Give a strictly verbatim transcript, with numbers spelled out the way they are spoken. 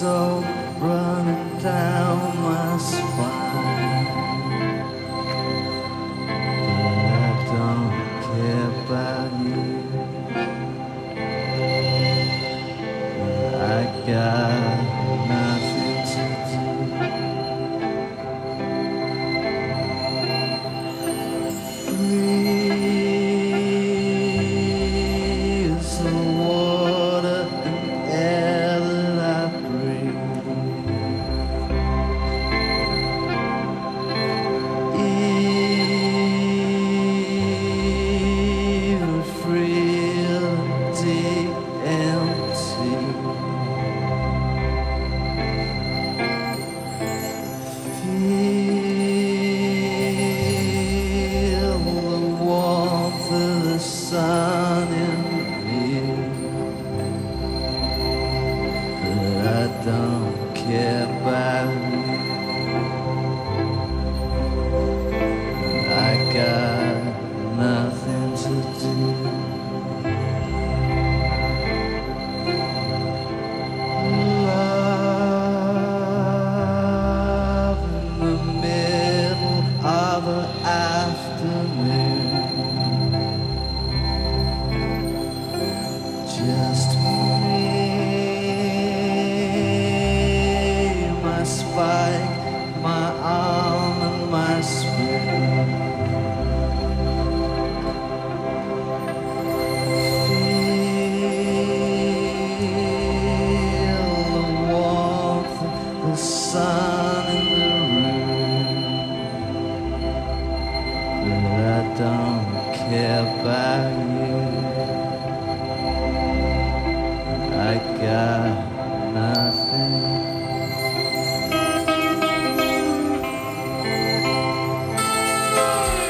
stole running down my spine. But I don't care about you. I got nothing to do. Free is the water and air that I breathe. Even free and deep empty. Feel the warmth of the sun in me, but I don't care about you. I got nothing to do. Love in the middle of an afternoon. Just me, my spike, my arm and my spoon. Feel the warmth of the sun in the room, but I don't care about you. I got nothing.